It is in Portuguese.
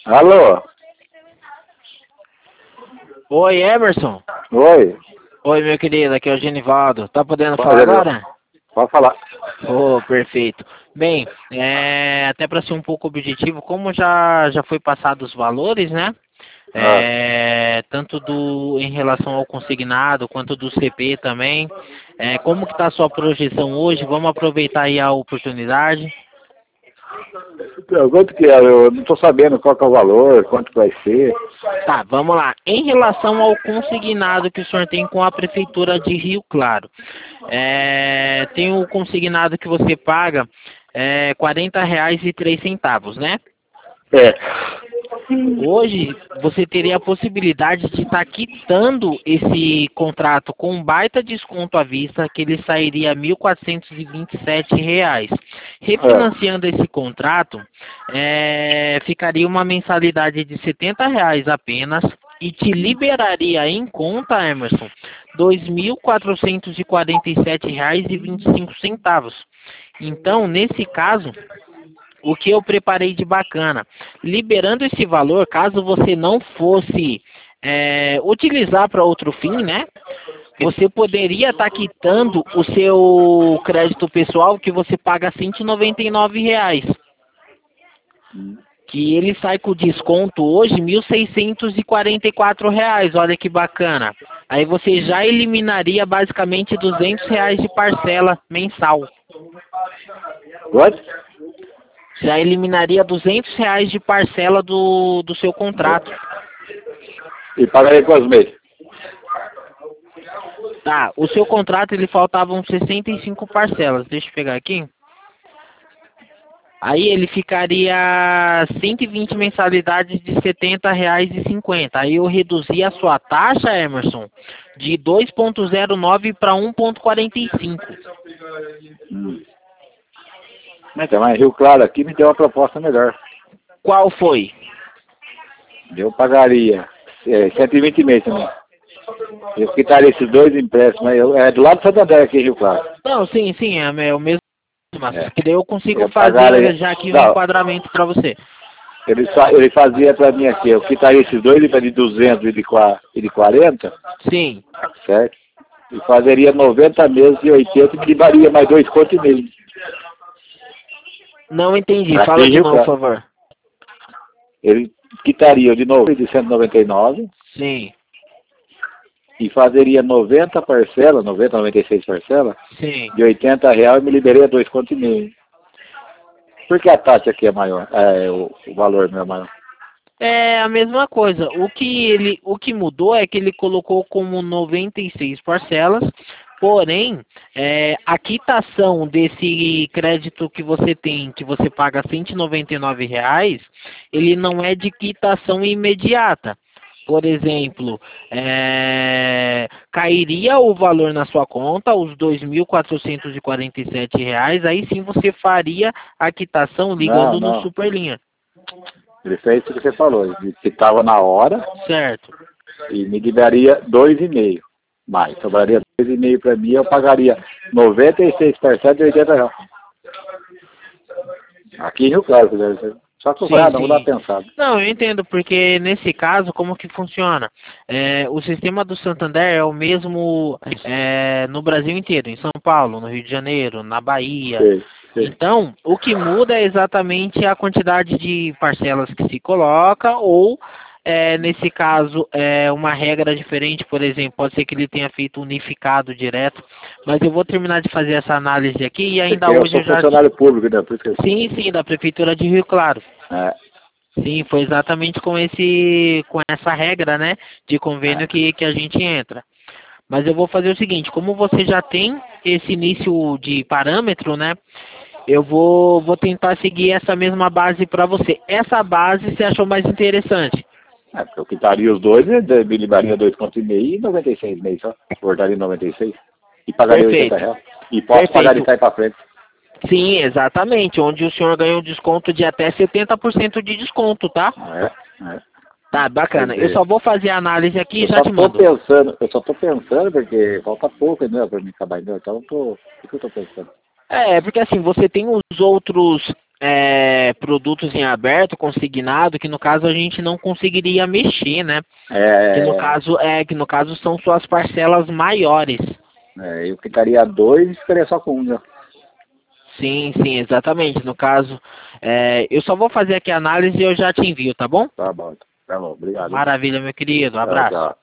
Alô? Oi, Emerson. Oi? Oi, meu querido, aqui é o Genivaldo. Tá podendo Pode, falar agora? pode falar. Oh, perfeito. Bem, até para ser um pouco objetivo, como já foi passado os valores, né? Ah, Tanto em relação ao consignado quanto do CP também. Como que está a sua projeção hoje? Vamos aproveitar aí a oportunidade. quanto que é? Eu não estou sabendo qual que é o valor, quanto que vai ser. Tá, vamos lá. Em relação ao consignado que o senhor tem com a Prefeitura de Rio Claro, tem o consignado que você paga R$ 40,03, né? É. Hoje você teria a possibilidade de estar quitando esse contrato com um baita desconto à vista, que ele sairia R$ 1.427. Refinanciando esse contrato, ficaria uma mensalidade de R$ 70 apenas e te liberaria em conta, Emerson, R$ 2.447,25. Então, nesse caso, o que eu preparei de bacana, liberando esse valor, caso você não fosse utilizar para outro fim, né? Você poderia estar quitando o seu crédito pessoal que você paga R$ 199, que ele sai com desconto hoje R$ 1.644. Olha que bacana. Aí você já eliminaria basicamente R$ 200 de parcela mensal. Quanto? Já eliminaria R$ 200 de parcela do seu contrato. E pagarei quantos meses? Tá, o seu contrato ele faltavam 65 parcelas. Deixa eu pegar aqui. Aí ele ficaria 120 mensalidades de R$ 70,50. Aí eu reduzi a sua taxa, Emerson, de 2,09 para 1,45. Mas Rio Claro aqui me deu uma proposta melhor. Qual foi? Eu pagaria 120 meses também. Eu quitaria esses dois empréstimos. É do lado do Santander aqui, Rio Claro. Não, sim, é o mesmo. Mas É. que daí eu consigo Eu fazer pagaria. já aqui um Não, enquadramento para você. ele fazia para mim aqui. Eu quitaria esses dois de 200 e de 40, Sim. certo? E fazeria 90 meses de 80 e me livraria mais 2,5 contos. Não entendi. Aqui Fala em de Rio novo, por Claro. favor. Ele quitaria de novo de 199 Sim, e fazeria 90 parcelas, 90, 96 parcelas, sim. de R$ 80 e me liberaria 2,5 contos. Por que a taxa aqui é maior? O valor não é maior. É a mesma coisa. O que mudou é que ele colocou como 96 parcelas, porém, a quitação desse crédito que você tem, que você paga R$ 199, ele não é de quitação imediata. Por exemplo, cairia o valor na sua conta, os R$ 2.447, aí sim você faria a quitação Não, ligando no não. Superlinha. Ele fez o que você falou. Ele quitava na hora Certo. e me liberaria 2,5 mais. Sobraria 2,5 para mim, eu pagaria 96 parcelas de R$ 80. Aqui em Rio Claro, só que eu falei, Sim, não, vou dar sim. uma pensada. Não, eu entendo, porque nesse caso, como que funciona? O sistema do Santander é o mesmo no Brasil inteiro, em São Paulo, no Rio de Janeiro, na Bahia. Sei, sei. Então, o que muda é exatamente a quantidade de parcelas que se coloca, ou, nesse caso, uma regra diferente, por exemplo, pode ser que ele tenha feito unificado direto, mas eu vou terminar de fazer essa análise aqui e ainda Porque eu hoje sou eu já... funcionário público, né? Por isso que eu... Sim, sim, da Prefeitura de Rio Claro. É, Sim, foi exatamente com essa regra, né, de convênio é. que a gente entra. Mas eu vou fazer o seguinte, como você já tem esse início de parâmetro, né, eu vou tentar seguir essa mesma base para você. Essa base você achou mais interessante? Porque eu quitaria os dois, né? Me livraria 2,5 e 96 meses só. Cortaria 96 e pagaria Perfeito, R$ 80. E posso pagar de perfeito. trás para frente. Sim, exatamente, onde o senhor ganha um desconto de até 70% de desconto, tá? É. Tá, Quer bacana. Eu dizer, só vou fazer a análise aqui e eu já só te tô mando. pensando, porque falta pouco, né, para mim acabar, entendeu? Então o que eu tô pensando? Porque assim, você tem os outros produtos em aberto, consignado, que no caso a gente não conseguiria mexer, né? Que no caso são suas parcelas maiores. Eu quitaria 2 e ficaria só com 1, né? Sim, sim, exatamente. No caso, eu só vou fazer aqui a análise e eu já te envio, tá bom? Tá bom, obrigado. Maravilha, meu querido. Um Tchau, abraço. tchau.